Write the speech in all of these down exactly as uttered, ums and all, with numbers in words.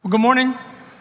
Well, good morning.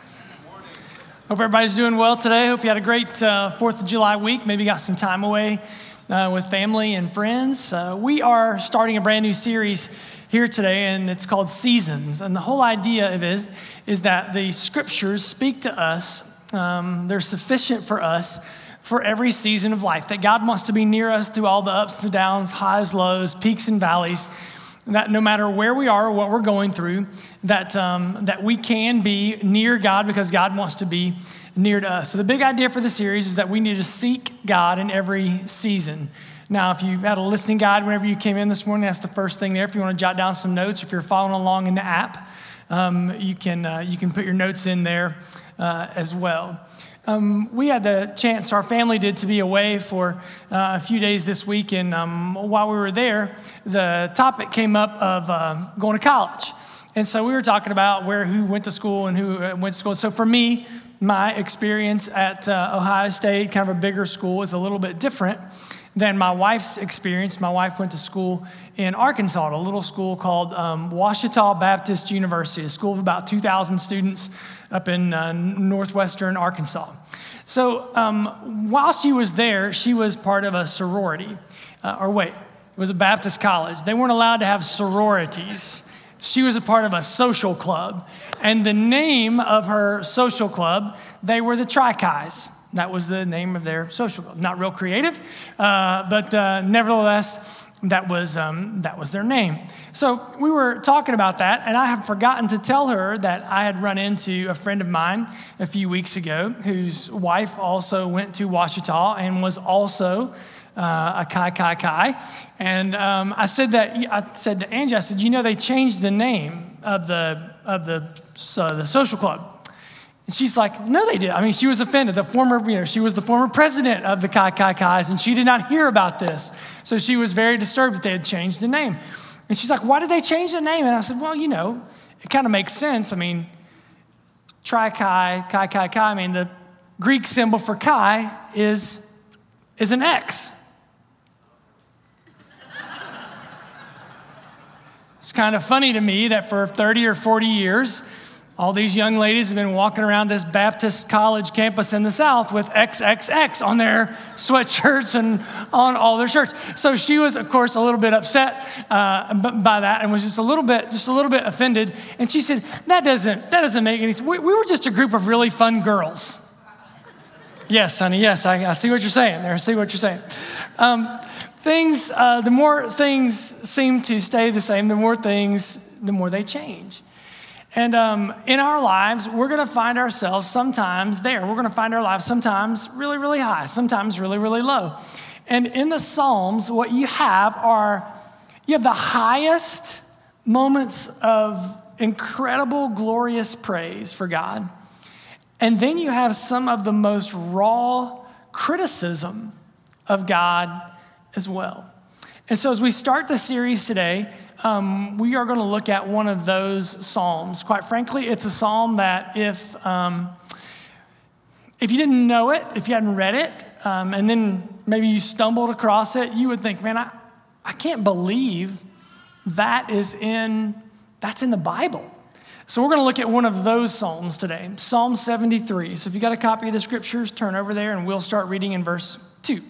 Hope everybody's doing well today. Hope you had a great uh, fourth of July week. Maybe got some time away uh, with family and friends. Uh, we are starting a brand new series here today, and it's called Seasons. And the whole idea of it is, is that the scriptures speak to us. Um, they're sufficient for us for every season of life, that God wants to be near us through all the ups and downs, highs, lows, peaks and valleys, that no matter where we are or what we're going through, that um, that we can be near God because God wants to be near to us. So the big idea for the series is that we need to seek God in every season. Now, if you had a listening guide whenever you came in this morning, that's the first thing there. If you want to jot down some notes, if you're following along in the app, um, you can uh, you can put your notes in there uh, as well. Um, we had the chance, our family did, to be away for uh, a few days this week, and um, while we were there, the topic came up of uh, going to college. And so we were talking about where who went to school and who went to school. So for me, my experience at uh, Ohio State, kind of a bigger school, is a little bit different than my wife's experience. My wife went to school in Arkansas, at a little school called um, Ouachita Baptist University, a school of about two thousand students up in uh, northwestern Arkansas. So um, while she was there, she was part of a sorority. Uh, or wait, it was a Baptist college. They weren't allowed to have sororities. She was a part of a social club. And the name of her social club, they were the Tri-Chis. That was the name of their social club. Not real creative, uh, but uh, nevertheless, that was um, that was their name. So we were talking about that, and I had forgotten to tell her that I had run into a friend of mine a few weeks ago whose wife also went to Ouachita and was also uh, a Chi Chi Chi. And um, I said that I said to Angie, I said, you know, they changed the name of the of the uh, the social club. And she's like, no, they did. I mean, she was offended. The former, you know, she was the former president of the Chi Chi Chis, and she did not hear about this. So she was very disturbed that they had changed the name. And she's like, why did they change the name? And I said, well, you know, it kind of makes sense. I mean, Tri-Chi, Chi Chi Chi, I mean, the Greek symbol for Chi is, is an X. It's kind of funny to me that for thirty or forty years, all these young ladies have been walking around this Baptist college campus in the South with X X X on their sweatshirts and on all their shirts. So she was, of course, a little bit upset uh, by that and was just a little bit, just a little bit offended. And she said, "That doesn't, that doesn't make any sense. We, we were just a group of really fun girls." Yes, honey. Yes, I, I see what you're saying there. I see what you're saying. Um, things, uh, the more things seem to stay the same, the more things, the more they change. And um, in our lives, we're going to find ourselves sometimes there. We're going to find our lives sometimes really, really high, sometimes really, really low. And in the Psalms, what you have are, you have the highest moments of incredible, glorious praise for God. And then you have some of the most raw criticism of God as well. And so as we start the series today, Um, we are going to look at one of those psalms. Quite frankly, it's a psalm that if um, if you didn't know it, if you hadn't read it, um, and then maybe you stumbled across it, you would think, man, I, I can't believe that is in, that's in the Bible. So we're going to look at one of those psalms today, Psalm seventy-three. So if you got a copy of the scriptures, turn over there and we'll start reading in verse two.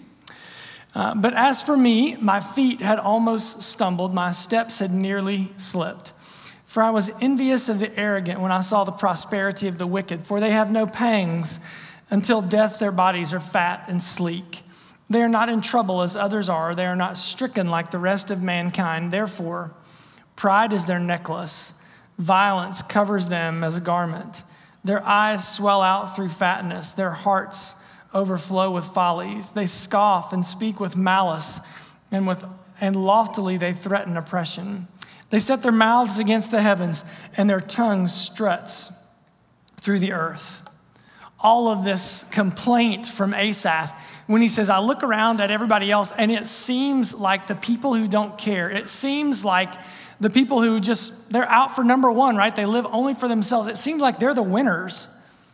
Uh, but as for me, my feet had almost stumbled, my steps had nearly slipped. For I was envious of the arrogant when I saw the prosperity of the wicked, for they have no pangs until death their bodies are fat and sleek. They are not in trouble as others are, they are not stricken like the rest of mankind. Therefore, pride is their necklace, violence covers them as a garment. Their eyes swell out through fatness, their hearts overflow with follies. They scoff and speak with malice, and with and loftily they threaten oppression. They set their mouths against the heavens, and their tongue struts through the earth. All of this complaint from Asaph when he says, I look around at everybody else, and it seems like the people who don't care, it seems like the people who just, they're out for number one, right? They live only for themselves. It seems like they're the winners,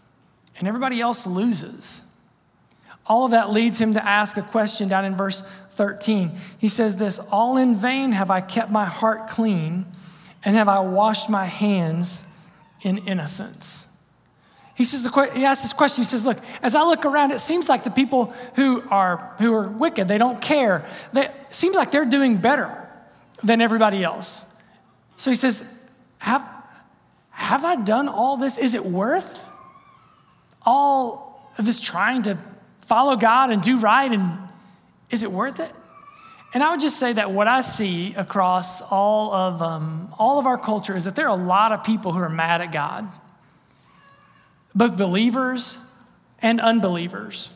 and everybody else loses. All of that leads him to ask a question down in verse thirteen. He says this, all in vain have I kept my heart clean, and have I washed my hands in innocence. He says, he asks this question, he says, look, as I look around, it seems like the people who are who are wicked, they don't care. They, it seems like they're doing better than everybody else. So he says, have, have I done all this? Is it worth all of this trying to follow God and do right? And is it worth it? And I would just say that what I see across all of um, all of our culture is that there are a lot of people who are mad at God, both believers and unbelievers.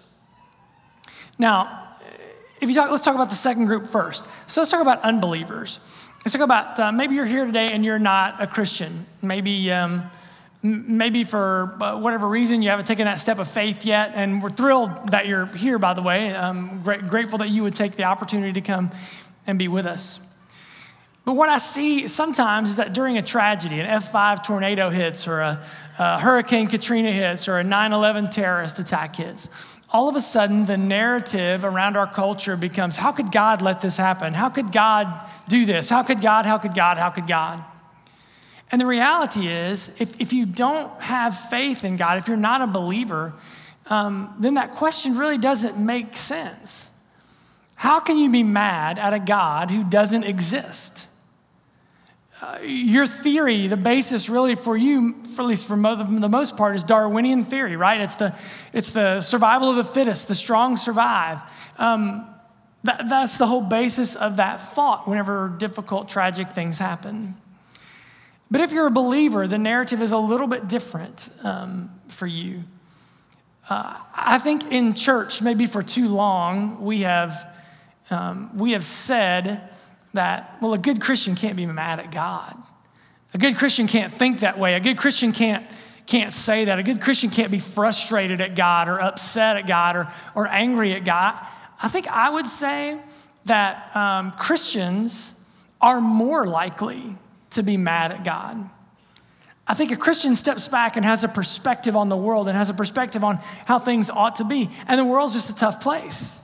Now, if you talk, let's talk about the second group first. So let's talk about unbelievers. Let's talk about uh, maybe you're here today and you're not a Christian. Maybe um, maybe for whatever reason you haven't taken that step of faith yet, and we're thrilled that you're here, by the way. I'm great, grateful that you would take the opportunity to come and be with us. But what I see sometimes is that during a tragedy, an F five tornado hits, or a, a Hurricane Katrina hits, or a nine eleven terrorist attack hits, all of a sudden the narrative around our culture becomes, how could God let this happen? How could God do this? How could God, how could God, how could God? And the reality is, if, if you don't have faith in God, if you're not a believer, um, then that question really doesn't make sense. How can you be mad at a God who doesn't exist? Uh, your theory, the basis really for you, for at least for mo- the most part, is Darwinian theory, right? It's the it's the survival of the fittest, the strong survive. Um, that, that's the whole basis of that thought whenever difficult, tragic things happen. But if you're a believer, the narrative is a little bit different um, for you. Uh, I think in church, maybe for too long, we have um, we have said that, well, a good Christian can't be mad at God. A good Christian can't think that way. A good Christian can't can't say that. A good Christian can't be frustrated at God or upset at God or or angry at God. I think I would say that um, Christians are more likely to be mad at God. I think a Christian steps back and has a perspective on the world and has a perspective on how things ought to be. And the world's just a tough place.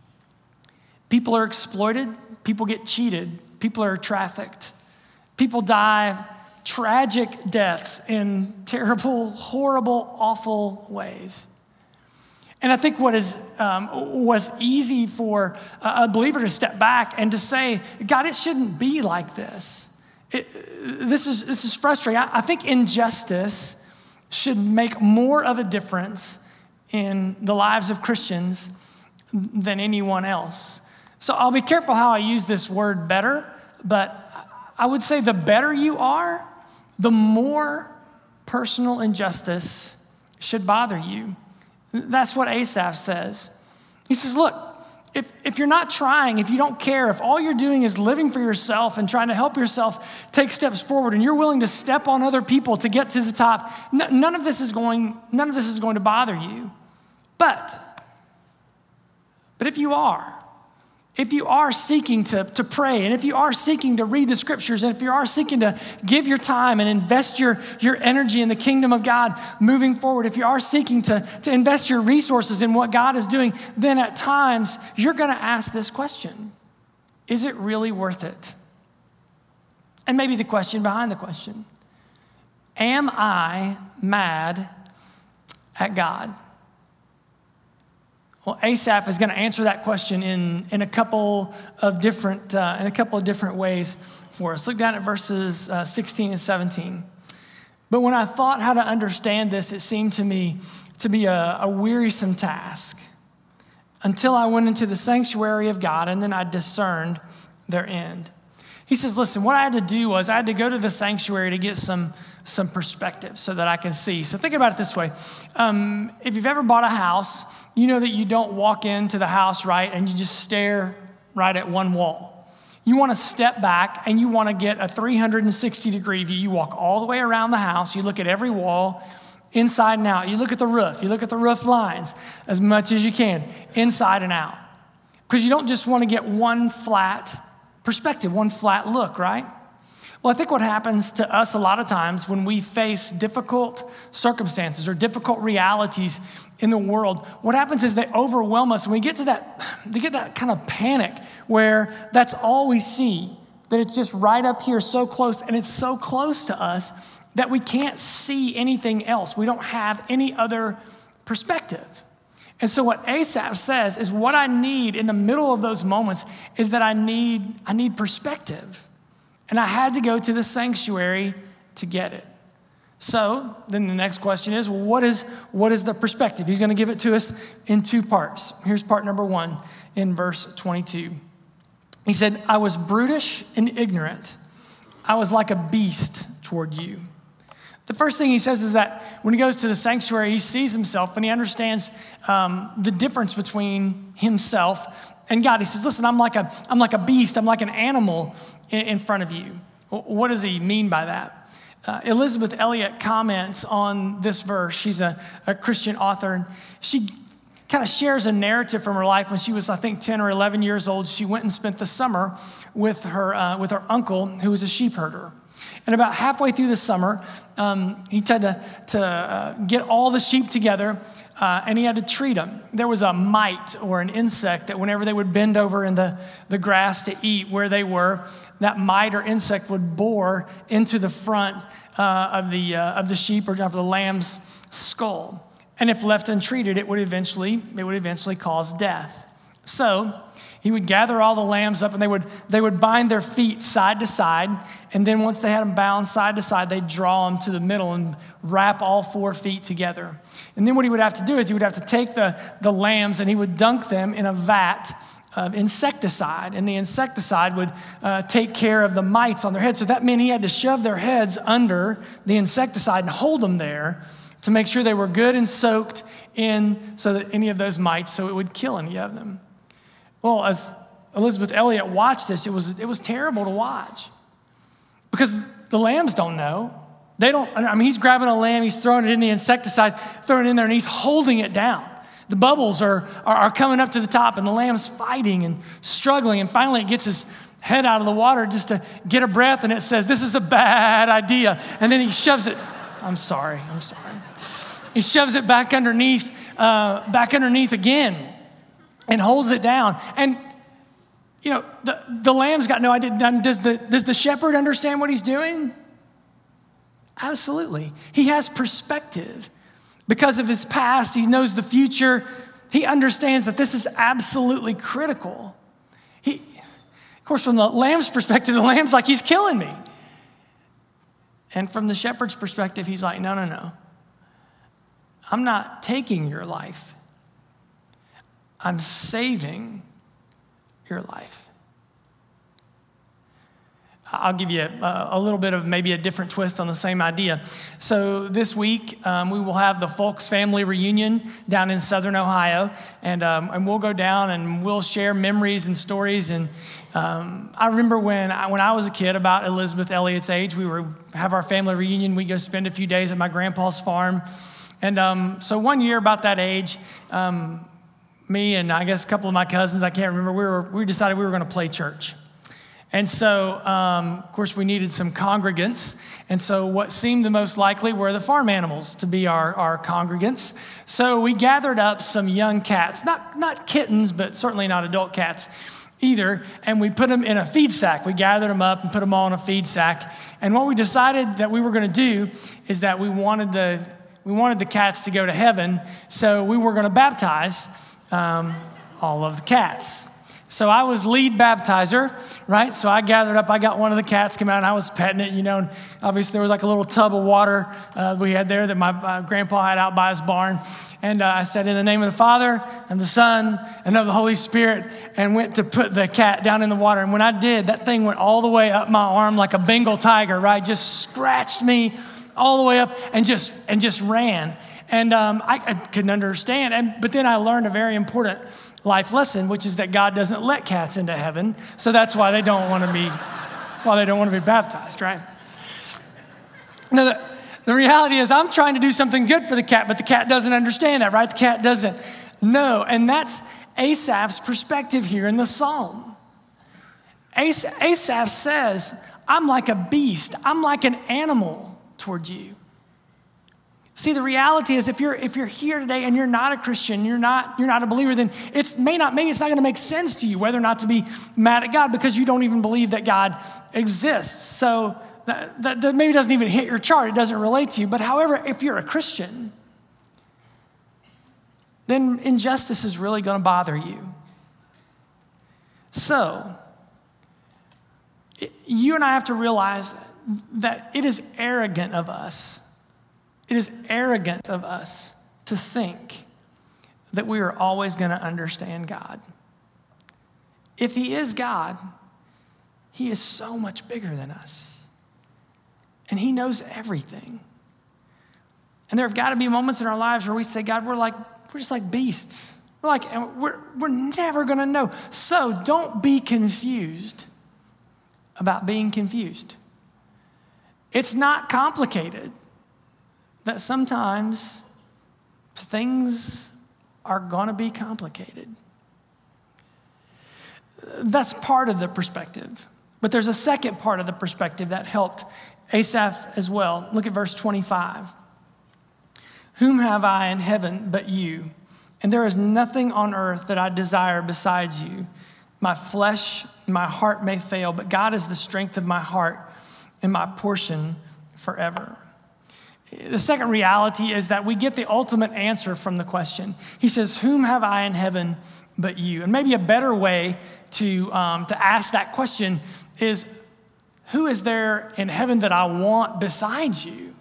People are exploited. People get cheated. People are trafficked. People die tragic deaths in terrible, horrible, awful ways. And I think what is um, was easy for a believer to step back and to say, God, it shouldn't be like this. It, this is this is frustrating. I, I think injustice should make more of a difference in the lives of Christians than anyone else. So I'll be careful how I use this word better, but I would say the better you are, the more personal injustice should bother you. That's what Asaph says. He says, look, If if you're not trying, if you don't care, if all you're doing is living for yourself and trying to help yourself take steps forward, and you're willing to step on other people to get to the top, n- none of this is going, none of this is going to bother you. But, but if you are, if you are seeking to, to pray, and if you are seeking to read the scriptures, and if you are seeking to give your time and invest your, your energy in the kingdom of God moving forward, if you are seeking to, to invest your resources in what God is doing, then at times you're going to ask this question: is it really worth it? And maybe the question behind the question: am I mad at God? Well, Asaph is going to answer that question in, in a couple of different uh, in a couple of different ways for us. Look down at verses uh, sixteen and seventeen. But when I thought how to understand this, it seemed to me to be a, a wearisome task, until I went into the sanctuary of God, and then I discerned their end. He says, listen, what I had to do was I had to go to the sanctuary to get some, some perspective so that I can see. So think about it this way. Um, if you've ever bought a house, you know that you don't walk into the house, right, and you just stare right at one wall. You want to step back and you want to get a three hundred sixty degree view. You walk all the way around the house. You look at every wall, inside and out. You look at the roof. You look at the roof lines as much as you can, inside and out. Because you don't just want to get one flat perspective, one flat look, right? Well, I think what happens to us a lot of times when we face difficult circumstances or difficult realities in the world, what happens is they overwhelm us, and we get to that, they get that kind of panic where that's all we see, that it's just right up here so close, and it's so close to us, that we can't see anything else. We don't have any other perspective. And so what Asaph says is what I need in the middle of those moments is that I need, I need perspective. And I had to go to the sanctuary to get it. So then the next question is, well, what is, what is the perspective? He's going to give it to us in two parts. Here's part number one in verse twenty-two. He said, I was brutish and ignorant. I was like a beast toward you. The first thing he says is that when he goes to the sanctuary, he sees himself and he understands um, the difference between himself and God. He says, listen, I'm like a, I'm like a beast. I'm like an animal in, in front of you. What does he mean by that? Uh, Elizabeth Elliot comments on this verse. She's a, a Christian author, and she kind of shares a narrative from her life. When she was, I think, ten or eleven years old, she went and spent the summer with her, uh, with her uncle, who was a sheep herder. And about halfway through the summer, um, he tried to, to uh, get all the sheep together, uh, and he had to treat them. There was a mite or an insect that whenever they would bend over in the, the grass to eat where they were, that mite or insect would bore into the front uh, of the uh, of the sheep or of the lamb's skull. And if left untreated, it would eventually it would eventually cause death. So he would gather all the lambs up, and they would they would bind their feet side to side, and then once they had them bound side to side, they'd draw them to the middle and wrap all four feet together. And then what he would have to do is he would have to take the, the lambs and he would dunk them in a vat of insecticide, and the insecticide would uh, take care of the mites on their heads. So that meant he had to shove their heads under the insecticide and hold them there to make sure they were good and soaked in so that any of those mites, so it would kill any of them. Well, as Elizabeth Elliot watched this, it was it was terrible to watch because the lambs don't know. They don't, I mean, he's grabbing a lamb, he's throwing it in the insecticide, throwing it in there, and he's holding it down. The bubbles are, are, are coming up to the top, and the lamb's fighting and struggling, and finally it gets his head out of the water just to get a breath, and it says, this is a bad idea. And then he shoves it, I'm sorry, I'm sorry. He shoves it back underneath, uh, back underneath again and holds it down. And, you know, the, the lamb's got no idea. Does the, does the shepherd understand what he's doing? Absolutely. He has perspective. Because of his past, he knows the future. He understands that this is absolutely critical. He, of course, from the lamb's perspective, the lamb's like, he's killing me. And from the shepherd's perspective, he's like, no, no, no. I'm not taking your life. I'm saving your life. I'll give you a, a little bit of maybe a different twist on the same idea. So this week, um, we will have the Folks family reunion down in Southern Ohio, and um, and we'll go down and we'll share memories and stories. And um, I remember when I, when I was a kid, about Elizabeth Elliot's age, we were have our family reunion. We go spend a few days at my grandpa's farm, and um, so one year about that age, um, me and I guess a couple of my cousins, I can't remember, we were we decided we were going to play church. And so, um, of course, we needed some congregants. And so what seemed the most likely were the farm animals to be our, our congregants. So we gathered up some young cats, not, not kittens, but certainly not adult cats either. And we put them in a feed sack. We gathered them up and put them all in a feed sack. And what we decided that we were going to do is that we wanted the, we wanted the cats to go to heaven. So we were going to baptize um, all of the cats. So I was lead baptizer, right? So I gathered up, I got one of the cats, came out, and I was petting it, you know, and obviously there was like a little tub of water uh, we had there that my uh, grandpa had out by his barn. And uh, I said, in the name of the Father and the Son and of the Holy Spirit, and went to put the cat down in the water. And when I did, that thing went all the way up my arm like a Bengal tiger, right? Just scratched me all the way up and just and just ran. And um, I, I couldn't understand. And but then I learned a very important life lesson, which is that God doesn't let cats into heaven. So that's why they don't want to be, that's why they don't want to be baptized, right? Now, the, the reality is I'm trying to do something good for the cat, but the cat doesn't understand that, right? The cat doesn't know. And that's Asaph's perspective here in the Psalm. As, Asaph says, I'm like a beast. I'm like an animal towards you. See, the reality is if you're if you're here today and you're not a Christian, you're not you're not a believer, then it's may not maybe it's not going to make sense to you whether or not to be mad at God because you don't even believe that God exists. So that, that, that maybe doesn't even hit your chart. It doesn't relate to you. But however, if you're a Christian, then injustice is really going to bother you. So, you and I have to realize that it is arrogant of us. It is arrogant of us to think that we are always going to understand God. If he is God, he is so much bigger than us. And he knows everything. And there have got to be moments in our lives where we say, God, we're like, we're just like beasts. We're like, we're, we're never going to know. So don't be confused about being confused. It's not complicated. That sometimes things are going to be complicated. That's part of the perspective. But there's a second part of the perspective that helped Asaph as well. Look at verse twenty-five. Whom have I in heaven but you? And there is nothing on earth that I desire besides you. My flesh, my heart may fail, but God is the strength of my heart and my portion forever. The second reality is that we get the ultimate answer from the question. He says, whom have I in heaven but you? And maybe a better way to, um, to ask that question is, who is there in heaven that I want besides you?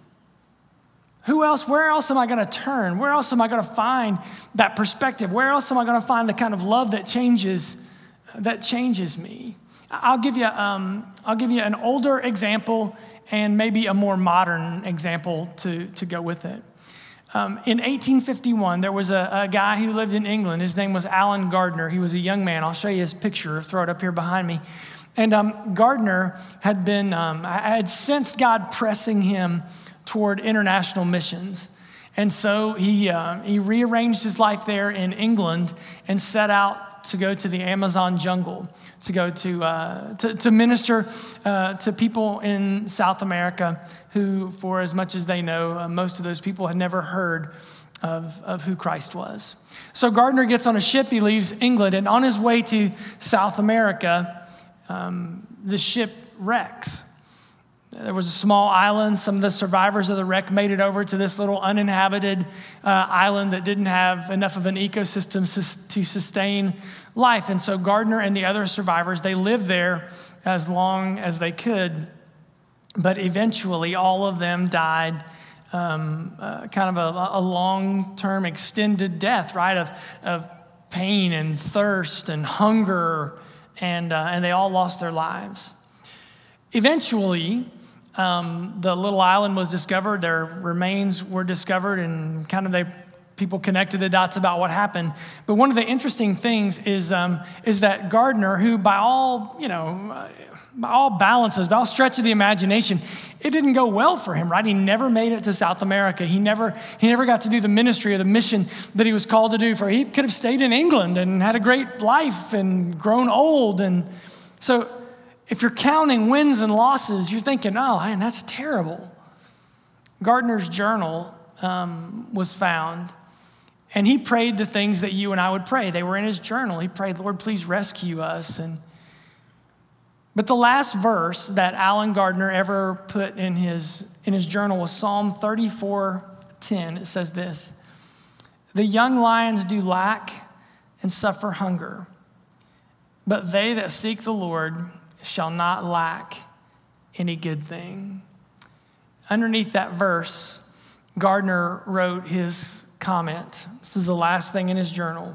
Who else, where else am I going to turn? Where else am I going to find that perspective? Where else am I going to find the kind of love that changes, that changes me? I'll give you, um, I'll give you an older example and maybe a more modern example to, to go with it. Um, in eighteen fifty-one, there was a, a guy who lived in England. His name was Alan Gardner. He was a young man. I'll show you his picture, throw it up here behind me. And um, Gardner had been, um, I had sensed God pressing him toward international missions. And so he, uh, he rearranged his life there in England and set out to go to the Amazon jungle, to go to, uh, to, to minister uh, to people in South America who, for as much as they know, uh, most of those people had never heard of, of who Christ was. So Gardner gets on a ship, he leaves England, and on his way to South America, um, the ship wrecks. There was a small island. Some of the survivors of the wreck made it over to this little uninhabited uh, island that didn't have enough of an ecosystem sus- to sustain life. And so Gardner and the other survivors, they lived there as long as they could. But eventually, all of them died um, uh, kind of a, a long-term extended death, right, of, of pain and thirst and hunger, and, uh, and they all lost their lives. Eventually, Um, the little island was discovered, their remains were discovered, and kind of they people connected the dots about what happened. But one of the interesting things is um, is that Gardner, who by all, you know, uh, by all balances, by all stretch of the imagination, it didn't go well for him, right? He never made it to South America. He never he never got to do the ministry or the mission that he was called to do. For he could have stayed in England and had a great life and grown old. And so if you're counting wins and losses, you're thinking, oh, man, that's terrible. Gardner's journal um, was found, and he prayed the things that you and I would pray. They were in his journal. He prayed, Lord, please rescue us. And But the last verse that Alan Gardner ever put in his, in his journal was Psalm thirty-four ten. It says this, the young lions do lack and suffer hunger, but they that seek the Lord shall not lack any good thing. Underneath that verse, Gardner wrote his comment. This is the last thing in his journal.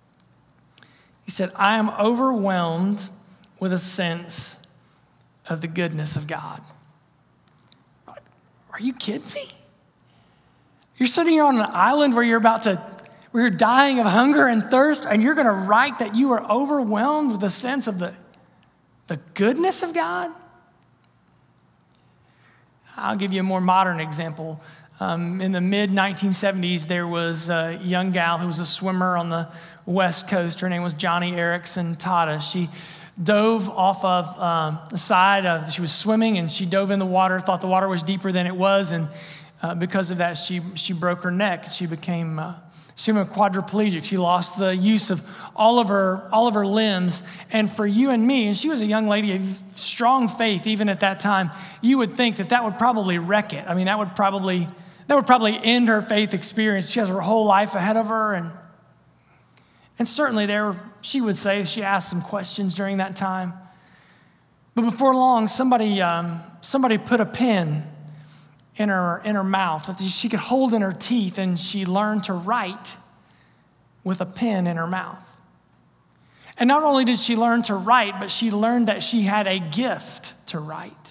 He said, I am overwhelmed with a sense of the goodness of God. Are you kidding me? You're sitting here on an island where you're about to, where you're dying of hunger and thirst, and you're going to write that you are overwhelmed with a sense of the The goodness of God? I'll give you a more modern example. Um, in the mid nineteen seventies, there was a young gal who was a swimmer on the West Coast. Her name was Johnny Erickson Tata. She dove off of um, the side of, she was swimming and she dove in the water, thought the water was deeper than it was. And uh, because of that, she she broke her neck. She became, uh, She went quadriplegic. She lost the use of all of her all of her limbs. And for you and me, and she was a young lady of strong faith even at that time, you would think that that would probably wreck it. I mean, that would probably that would probably end her faith experience. She has her whole life ahead of her, and and certainly there she would say she asked some questions during that time. But before long, somebody um, somebody put a pin in her in her mouth that she could hold in her teeth, and she learned to write with a pen in her mouth. And not only did she learn to write, but she learned that she had a gift to write.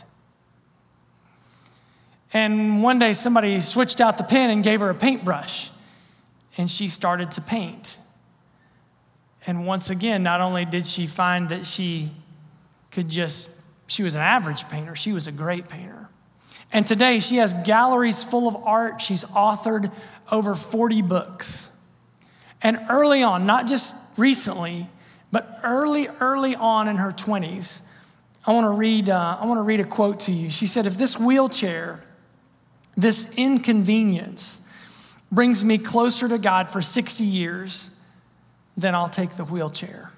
And one day somebody switched out the pen and gave her a paintbrush, and she started to paint. And once again, not only did she find that she could just, she was an average painter, she was a great painter. And today she has galleries full of art. She's authored over forty books. And early on, not just recently, but early, early on in her twenties, I want to read. Uh, I want to read a quote to you. She said, "If this wheelchair, this inconvenience, brings me closer to God for sixty years, then I'll take the wheelchair."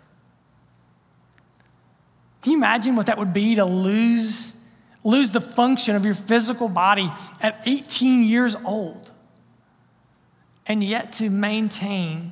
Can you imagine what that would be to lose? Lose the function of your physical body at eighteen years old, and yet to maintain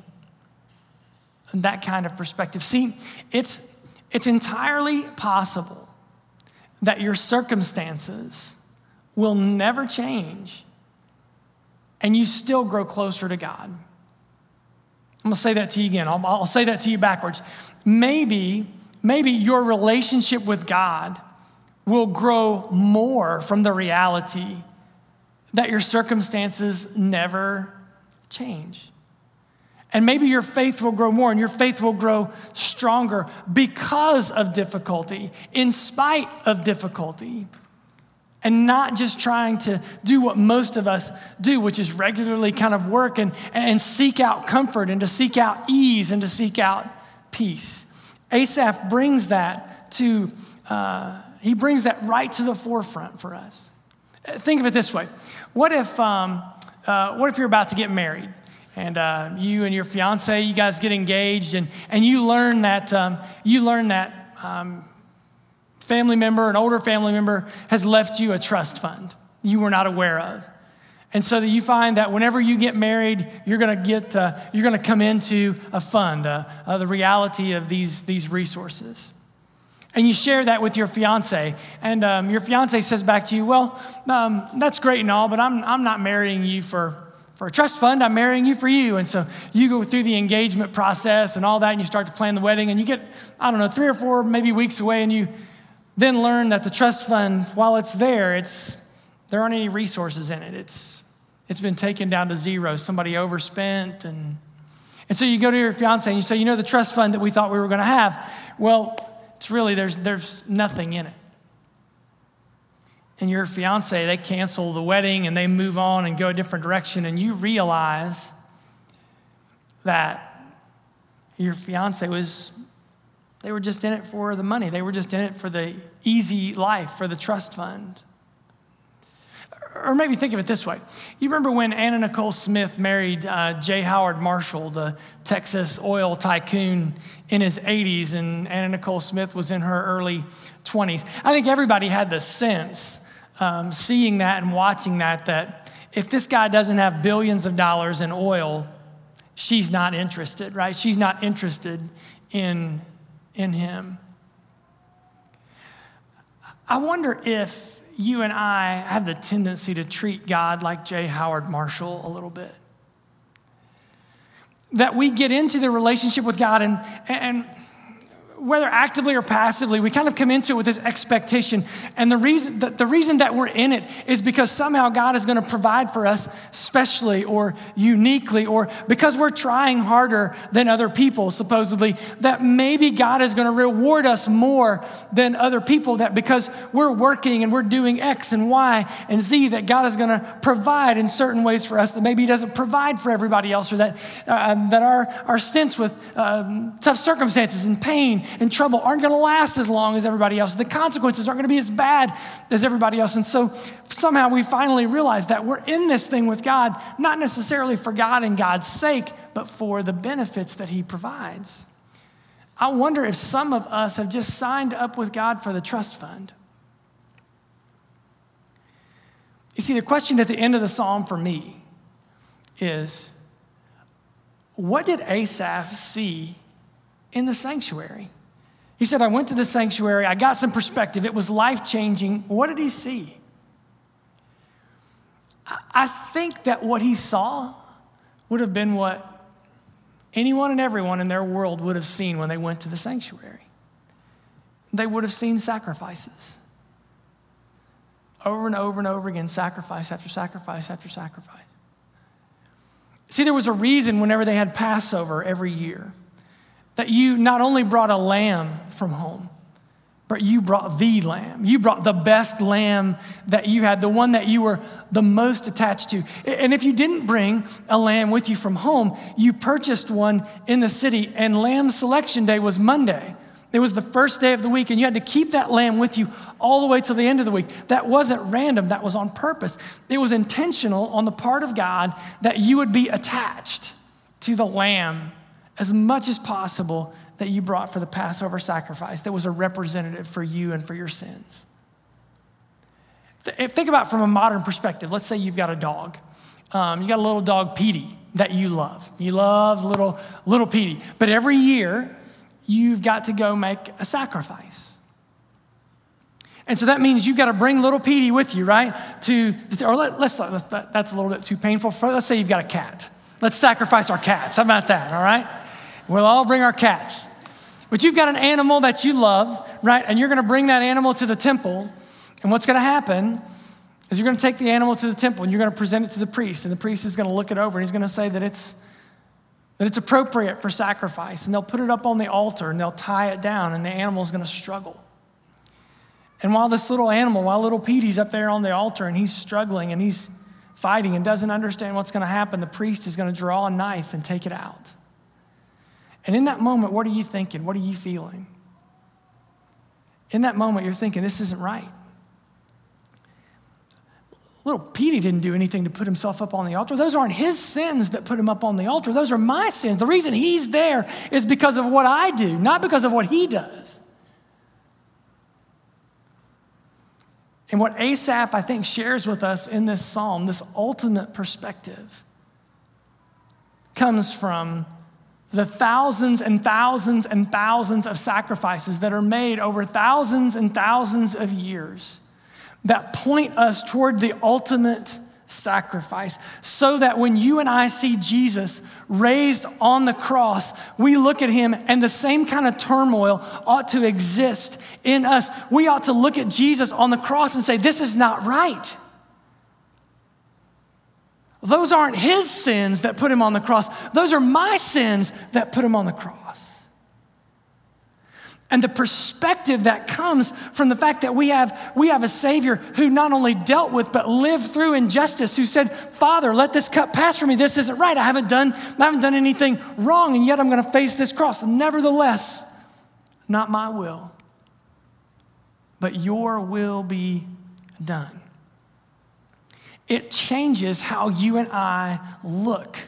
that kind of perspective. See, it's, it's entirely possible that your circumstances will never change and you still grow closer to God. I'm gonna say that to you again. I'll, I'll say that to you backwards. Maybe, maybe your relationship with God will grow more from the reality that your circumstances never change. And maybe your faith will grow more and your faith will grow stronger because of difficulty, in spite of difficulty, and not just trying to do what most of us do, which is regularly kind of work and, and seek out comfort and to seek out ease and to seek out peace. Asaph brings that to uh, He brings that right to the forefront for us. Think of it this way. What if, um, uh, what if you're about to get married and uh, you and your fiance, you guys get engaged and, and you learn that, um, you learn that um, family member, an older family member has left you a trust fund you were not aware of. And so that you find that whenever you get married, you're gonna get, uh, you're gonna come into a fund, uh, uh, the reality of these, these resources. And you share that with your fiance, and um, your fiance says back to you, well, um, that's great and all, but I'm, I'm not marrying you for, for a trust fund, I'm marrying you for you. And so you go through the engagement process and all that, and you start to plan the wedding, and you get, I don't know, three or four maybe weeks away, and you then learn that the trust fund, while it's there, it's there aren't any resources in it. It's it's been taken down to zero. Somebody overspent, and and so you go to your fiance and you say, you know, the trust fund that we thought we were going to have, well, it's really, there's there's nothing in it. And your fiance, they cancel the wedding and they move on and go a different direction, and you realize that your fiance was, they were just in it for the money. They were just in it for the easy life, for the trust fund. Or maybe think of it this way. You remember when Anna Nicole Smith married uh, J. Howard Marshall, the Texas oil tycoon, in his eighties, and Anna Nicole Smith was in her early twenties. I think everybody had the sense, um, seeing that and watching that, that if this guy doesn't have billions of dollars in oil, she's not interested, right? She's not interested in, in him. I wonder if you and I have the tendency to treat God like J. Howard Marshall a little bit. That we get into the relationship with God, and, and whether actively or passively, we kind of come into it with this expectation. And the reason that, the reason that we're in it is because somehow God is going to provide for us specially or uniquely, or because we're trying harder than other people, supposedly, that maybe God is going to reward us more than other people, that because we're working and we're doing X and Y and Z, that God is going to provide in certain ways for us that maybe he doesn't provide for everybody else, or that, uh, that our, our stints with um, tough circumstances and pain and trouble aren't going to last as long as everybody else. The consequences aren't going to be as bad as everybody else. And so somehow we finally realize that we're in this thing with God, not necessarily for God and God's sake, but for the benefits that he provides. I wonder if some of us have just signed up with God for the trust fund. You see, the question at the end of the psalm for me is, what did Asaph see in the sanctuary? He said, I went to the sanctuary, I got some perspective, it was life-changing. What did he see? I think that what he saw would have been what anyone and everyone in their world would have seen when they went to the sanctuary. They would have seen sacrifices. Over and over and over again, sacrifice after sacrifice after sacrifice. See, there was a reason whenever they had Passover every year that you not only brought a lamb from home, but you brought the lamb. You brought the best lamb that you had, the one that you were the most attached to. And if you didn't bring a lamb with you from home, you purchased one in the city, and Lamb Selection Day was Monday. It was the first day of the week, and you had to keep that lamb with you all the way to the end of the week. That wasn't random, that was on purpose. It was intentional on the part of God that you would be attached to the lamb as much as possible that you brought for the Passover sacrifice that was a representative for you and for your sins. Think about it from a modern perspective. Let's say you've got a dog. Um, you got a little dog, Petey, that you love. You love little, little Petey. But every year, you've got to go make a sacrifice. And so that means you've got to bring little Petey with you, right? To, or let, let's, let's, that's a little bit too painful. For, let's say you've got a cat. Let's sacrifice our cats. How about that, all right? We'll all bring our cats. But you've got an animal that you love, right? And you're going to bring that animal to the temple. And what's going to happen is you're going to take the animal to the temple and you're going to present it to the priest. And the priest is going to look it over and he's going to say that it's that it's appropriate for sacrifice. And they'll put it up on the altar and they'll tie it down and the animal's going to struggle. And while this little animal, while little Petey's up there on the altar and he's struggling and he's fighting and doesn't understand what's going to happen, the priest is going to draw a knife and take it out. And in that moment, what are you thinking? What are you feeling? In that moment, you're thinking, this isn't right. Little Petey didn't do anything to put himself up on the altar. Those aren't his sins that put him up on the altar. Those are my sins. The reason he's there is because of what I do, not because of what he does. And what Asaph, I think, shares with us in this psalm, this ultimate perspective, comes from the thousands and thousands and thousands of sacrifices that are made over thousands and thousands of years that point us toward the ultimate sacrifice, so that when you and I see Jesus raised on the cross, we look at him and the same kind of turmoil ought to exist in us. We ought to look at Jesus on the cross and say, this is not right. Those aren't his sins that put him on the cross. Those are my sins that put him on the cross. And the perspective that comes from the fact that we have, we have a Savior who not only dealt with but lived through injustice, who said, Father, let this cup pass from me. This isn't right. I haven't done, I haven't done anything wrong, and yet I'm going to face this cross. Nevertheless, not my will, but your will be done. It changes how you and I look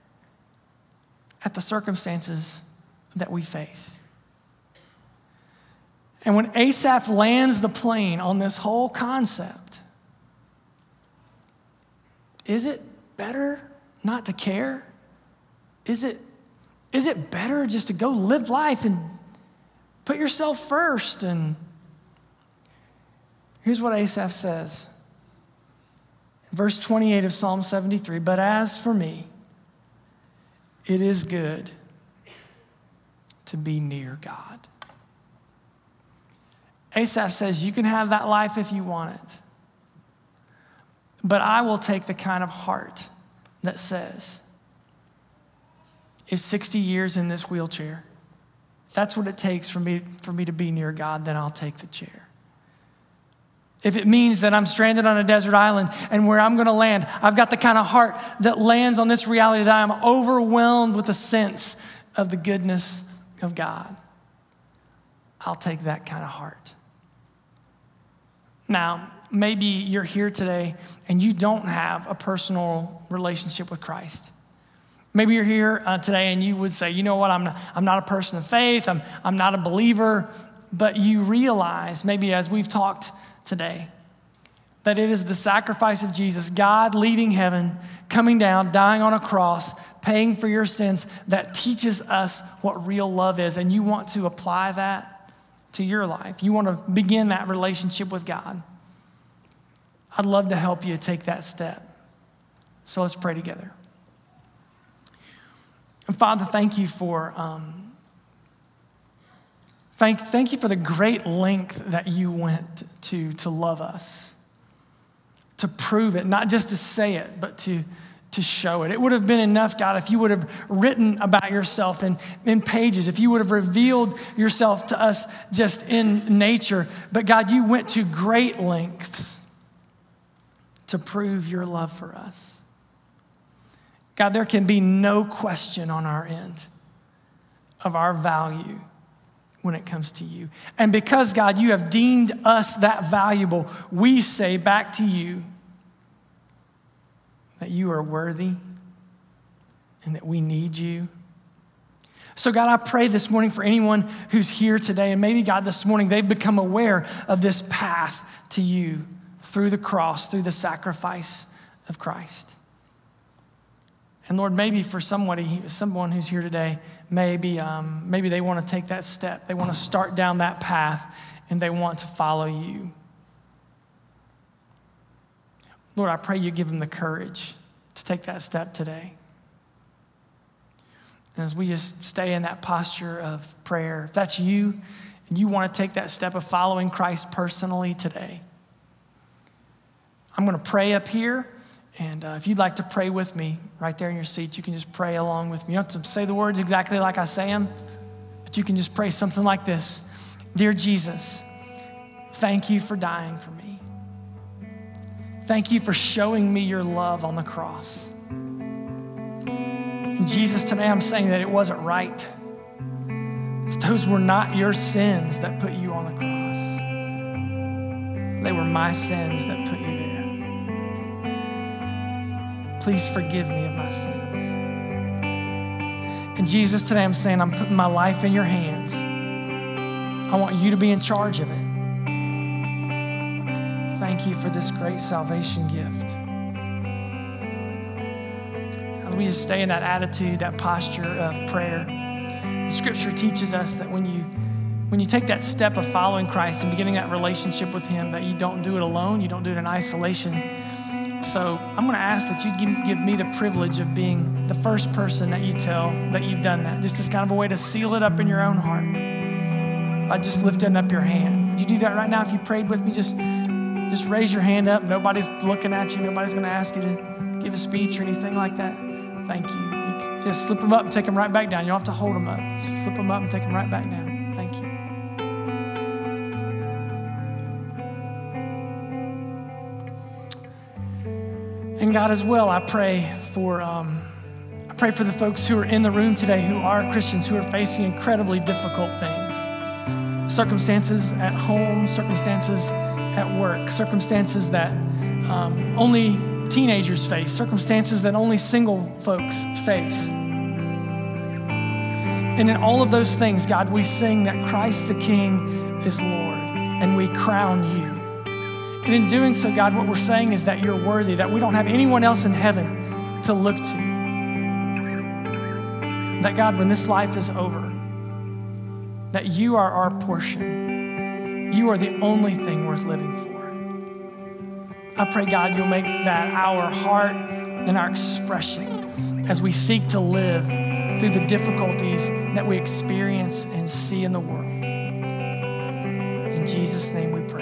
at the circumstances that we face. And when Asaph lands the plane on this whole concept, is it better not to care? Is it, is it better just to go live life and put yourself first? And here's what Asaph says. Verse twenty-eight of Psalm seventy-three, but as for me, it is good to be near God. Asaph says, you can have that life if you want it, but I will take the kind of heart that says, if sixty years in this wheelchair, if that's what it takes for me, for me to be near God, then I'll take the chair. If it means that I'm stranded on a desert island and where I'm going to land, I've got the kind of heart that lands on this reality that I'm overwhelmed with a sense of the goodness of God. I'll take that kind of heart. Now, maybe you're here today and you don't have a personal relationship with Christ. Maybe you're here uh, today and you would say, you know what, I'm not, I'm not a person of faith, I'm, I'm not a believer, but you realize, maybe as we've talked today, that it is the sacrifice of Jesus, God leaving heaven, coming down, dying on a cross, paying for your sins, that teaches us what real love is, and you want to apply that to your life. You want to begin that relationship with God. I'd love to help you take that step. So let's pray together. And Father, thank you for um, thank, thank you for the great length that you went to to love us, to prove it, not just to say it, but to, to show it. It would have been enough, God, if you would have written about yourself in, in pages, if you would have revealed yourself to us just in nature. But God, you went to great lengths to prove your love for us. God, there can be no question on our end of our value when it comes to you. And because, God, you have deemed us that valuable, we say back to you that you are worthy and that we need you. So, God, I pray this morning for anyone who's here today, and maybe, God, this morning they've become aware of this path to you through the cross, through the sacrifice of Christ. And Lord, maybe for somebody, someone who's here today, maybe, um, maybe they want to take that step. They want to start down that path, and they want to follow you. Lord, I pray you give them the courage to take that step today. And as we just stay in that posture of prayer, if that's you, and you want to take that step of following Christ personally today, I'm going to pray up here. And uh, if you'd like to pray with me right there in your seat, you can just pray along with me. You don't have to say the words exactly like I say them, but you can just pray something like this. Dear Jesus, thank you for dying for me. Thank you for showing me your love on the cross. And Jesus, today I'm saying that it wasn't right. Those were not your sins that put you on the cross. They were my sins that put you there. Please forgive me of my sins. And Jesus, today I'm saying I'm putting my life in your hands. I want you to be in charge of it. Thank you for this great salvation gift. As we just stay in that attitude, that posture of prayer, the scripture teaches us that when you when you take that step of following Christ and beginning that relationship with him, that you don't do it alone, you don't do it in isolation. So I'm going to ask that you give, give me the privilege of being the first person that you tell that you've done that. Just as kind of a way to seal it up in your own heart by just lifting up your hand. Would you do that right now? If you prayed with me, just, just raise your hand up. Nobody's looking at you. Nobody's going to ask you to give a speech or anything like that. Thank you. You can just slip them up and take them right back down. You don't have to hold them up. Just slip them up and take them right back down. Thank you. And God, as well, I pray for um, I pray for the folks who are in the room today who are Christians, who are facing incredibly difficult things. Circumstances at home, circumstances at work, circumstances that um, only teenagers face, circumstances that only single folks face. And in all of those things, God, we sing that Christ the King is Lord, and we crown you. And in doing so, God, what we're saying is that you're worthy, that we don't have anyone else in heaven to look to. That, God, when this life is over, that you are our portion. You are the only thing worth living for. I pray, God, you'll make that our heart and our expression as we seek to live through the difficulties that we experience and see in the world. In Jesus' name we pray.